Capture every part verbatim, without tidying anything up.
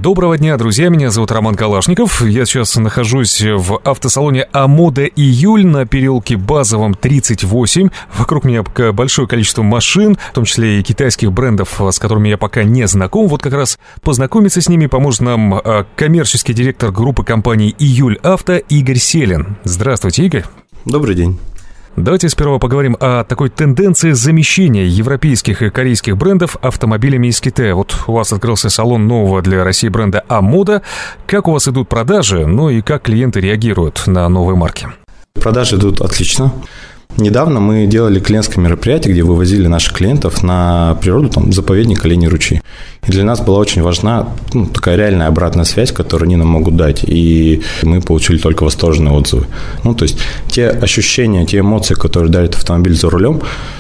Доброго дня, друзья, меня зовут Роман Калашников. Я сейчас нахожусь в автосалоне «Амода Июль» на переулке Базовом, тридцать восемь. Вокруг меня большое количество машин, в том числе и китайских брендов, с которыми я пока не знаком. Вот как раз познакомиться с ними поможет нам коммерческий директор группы компаний «Июль Авто» Игорь Селин. Здравствуйте, Игорь. Добрый день. Давайте сперва поговорим о такой тенденции замещения европейских и корейских брендов автомобилями из Китая. Вот у вас открылся салон нового для России бренда «Амода». Как у вас идут продажи, ну и как клиенты реагируют на новые марки? Продажи идут отлично. Недавно мы делали клиентское мероприятие, где вывозили наших клиентов на природу, там, заповедник Оленьи ручьи. И для нас была очень важна ну, такая реальная обратная связь, которую они нам могут дать. И мы получили только восторженные отзывы. Ну, то есть, те ощущения, те эмоции, которые дарит автомобиль за рулем,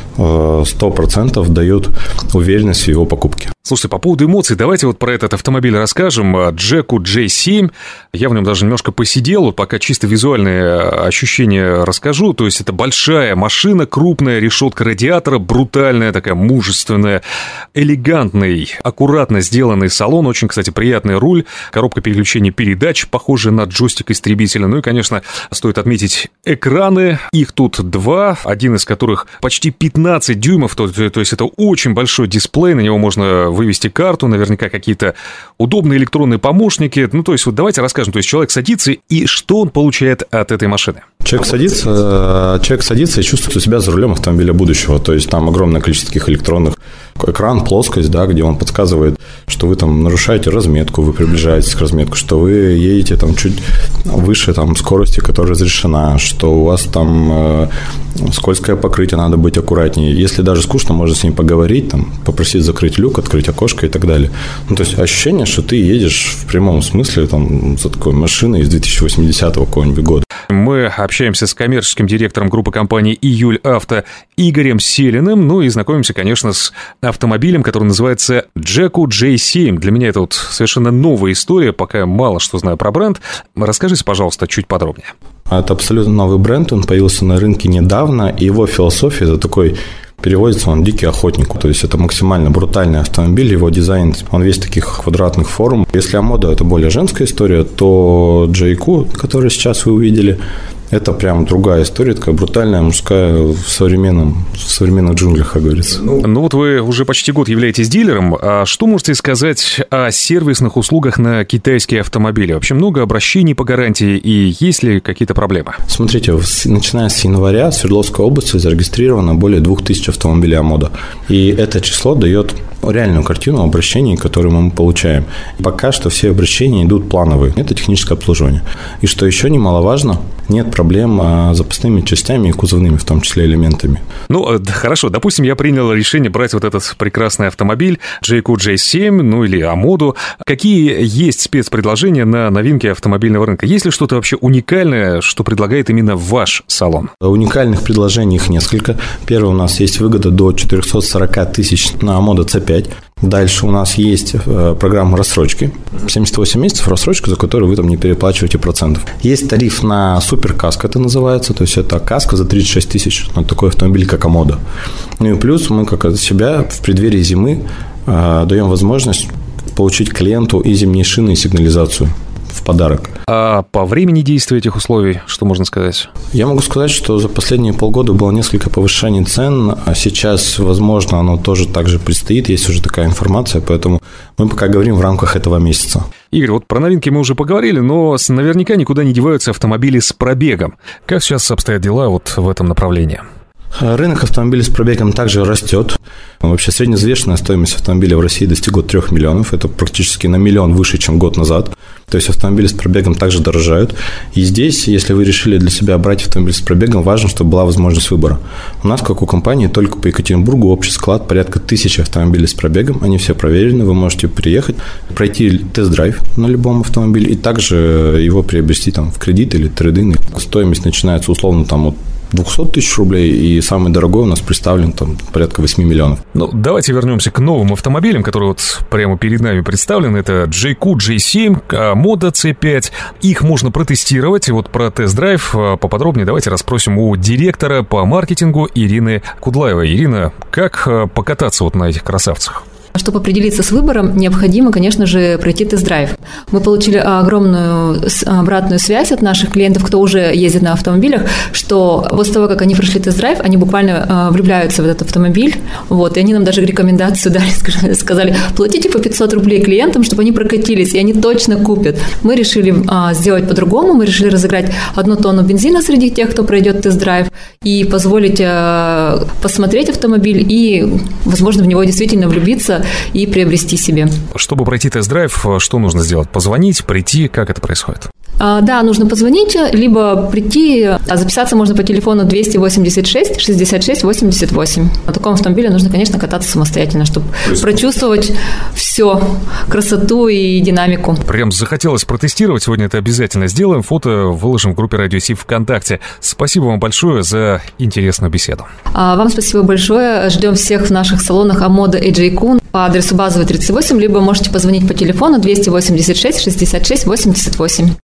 сто процентов дают уверенность в его покупке. Слушайте, по поводу эмоций, давайте вот про этот автомобиль расскажем. Джеку джей семь, я в нем даже немножко посидел, пока чисто визуальные ощущения расскажу. То есть это большая машина, крупная, решетка радиатора, брутальная, такая мужественная, элегантный, аккуратно сделанный салон, очень, кстати, приятный руль, коробка переключения передач, похожая на джойстик истребителя. Ну и, конечно, стоит отметить экраны, их тут два, один из которых почти пятнадцать дюймов, то, то, то есть это очень большой дисплей, на него можно вывести карту, наверняка какие-то удобные электронные помощники. Ну, то есть, вот давайте расскажем. То есть, человек садится, и что он получает от этой машины? Человек садится, человек садится и чувствует себя за рулем автомобиля будущего. То есть, там огромное количество таких электронных. Экран, плоскость, да, где он подсказывает, что вы там нарушаете разметку, вы приближаетесь к разметке, что вы едете там чуть выше там, скорости, которая разрешена, что у вас там э, скользкое покрытие, надо быть аккуратнее. Если даже скучно, можно с ним поговорить, там, попросить закрыть люк, открыть окошко и так далее. Ну, то есть, ощущение, что ты едешь в прямом смысле там, за такой машиной из две тысячи восьмидесятого какого-нибудь года. Мы общаемся с коммерческим директором группы компаний «Июль Авто» Игорем Селиным, ну и знакомимся, конечно, с автомобилем, который называется Джеку джей семь. Для меня это вот совершенно новая история, пока я мало что знаю про бренд. Расскажите, пожалуйста, чуть подробнее. Это абсолютно новый бренд, он появился на рынке недавно, и его философия – это такой… Переводится он «дикий охотник», то есть это максимально брутальный автомобиль, его дизайн, он весь в таких квадратных форм. Если «Амода» – это более женская история, то Джейку, который сейчас вы увидели, это прям другая история, такая брутальная, мужская в, современном, в современных джунглях, как говорится. Ну, ну вот вы уже почти год являетесь дилером. А что можете сказать о сервисных услугах на китайские автомобили? Вообще много обращений по гарантии и есть ли какие-то проблемы? Смотрите, начиная с января в Свердловской области зарегистрировано более двух тысяч автомобилей «Амода». И это число дает реальную картину обращений, которые мы получаем. Пока что все обращения идут плановые. Это техническое обслуживание. И что еще немаловажно, нет проблем с запасными частями и кузовными, в том числе элементами. Ну, хорошо, допустим, я принял решение брать вот этот прекрасный автомобиль Джеку джей семь, ну или «Амоду». Какие есть спецпредложения на новинки автомобильного рынка? Есть ли что-то вообще уникальное, что предлагает именно ваш салон? Уникальных предложений их несколько. Первое, у нас есть выгода до четыреста сорок тысяч на «Амода си пять». Дальше у нас есть программа рассрочки. семьдесят восемь месяцев рассрочка, за которую вы там не переплачиваете процентов. Есть тариф на суперкаско, это называется. То есть, это каска за тридцать шесть тысяч на такой автомобиль, как «Амода». Ну и плюс мы, как от себя, в преддверии зимы э, даем возможность получить клиенту и зимние шины, и сигнализацию в подарок. А по времени действия этих условий, что можно сказать? Я могу сказать, что за последние полгода было несколько повышений цен, а сейчас, возможно, оно тоже так же предстоит, есть уже такая информация, поэтому мы пока говорим в рамках этого месяца. Игорь, вот про новинки мы уже поговорили, но наверняка никуда не деваются автомобили с пробегом. Как сейчас обстоят дела вот в этом направлении? Рынок автомобилей с пробегом также растет. Вообще средневзвешенная стоимость автомобиля в России достигла трех миллионов. Это практически на миллион выше, чем год назад. То есть автомобили с пробегом также дорожают. И здесь, если вы решили для себя брать автомобиль с пробегом, важно, чтобы была возможность выбора. У нас, как у компании, только по Екатеринбургу общий склад порядка тысячи автомобилей с пробегом. Они все проверены. Вы можете приехать, пройти тест-драйв на любом автомобиле и также его приобрести там, в кредит или трейд-ин. Стоимость начинается условно там, от двести тысяч рублей, и самый дорогой у нас представлен там порядка восемь миллионов. Ну, давайте вернемся к новым автомобилям, которые вот прямо перед нами представлены. Это Джеку джей семь, «Амода си пять. Их можно протестировать. И вот про тест-драйв поподробнее давайте расспросим у директора по маркетингу Ирины Кудлаевой. Ирина, как покататься вот на этих красавцах? Чтобы определиться с выбором, необходимо, конечно же, пройти тест-драйв. Мы получили огромную обратную связь от наших клиентов, кто уже ездит на автомобилях, что после того, как они прошли тест-драйв, они буквально влюбляются в этот автомобиль. Вот, и они нам даже рекомендацию дали, сказали, платите по пятьсот рублей клиентам, чтобы они прокатились, и они точно купят. Мы решили сделать по-другому, мы решили разыграть одну тонну бензина среди тех, кто пройдет тест-драйв, и позволить посмотреть автомобиль и, возможно, в него действительно влюбиться и приобрести себе. Чтобы пройти тест-драйв, что нужно сделать? Позвонить, прийти? Как это происходит? Да, нужно позвонить, либо прийти, а записаться можно по телефону двести восемьдесят шесть шестьдесят шесть восемьдесят восемь. На таком автомобиле нужно, конечно, кататься самостоятельно, чтобы прочувствовать все, красоту и динамику. Прям захотелось протестировать, сегодня это обязательно сделаем. Фото выложим в группе Радио Си ВКонтакте. Спасибо вам большое за интересную беседу. А вам спасибо большое. Ждем всех в наших салонах Амода и Джей Кун по адресу Базовый тридцать восемь, либо можете позвонить по телефону двести восемьдесят шесть шестьдесят шесть восемьдесят восемь.